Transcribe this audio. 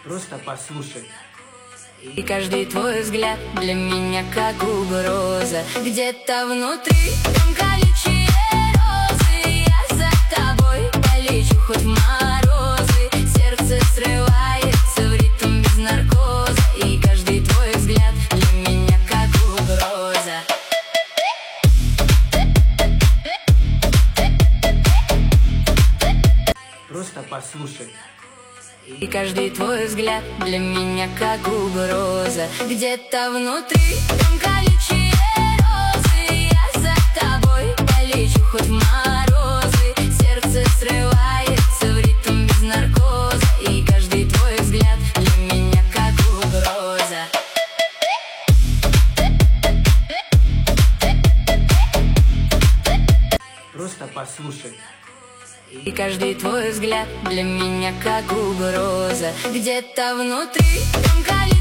Просто послушай. И каждый твой взгляд для меня как угроза. Где-то внутри там колючие розы. Я за тобой полечу хоть в морозы. Сердце срывается в ритм без наркоза. И каждый твой взгляд для меня как угроза. Просто послушай. И каждый твой взгляд для меня как угроза. Где-то внутри там колючие розы. Я за тобой полечу хоть в морозы. Сердце срывается в ритм без наркоза. И каждый твой взгляд для меня как угроза. Просто послушай. И каждый твой взгляд для меня как угроза. Где-то внутри там колючие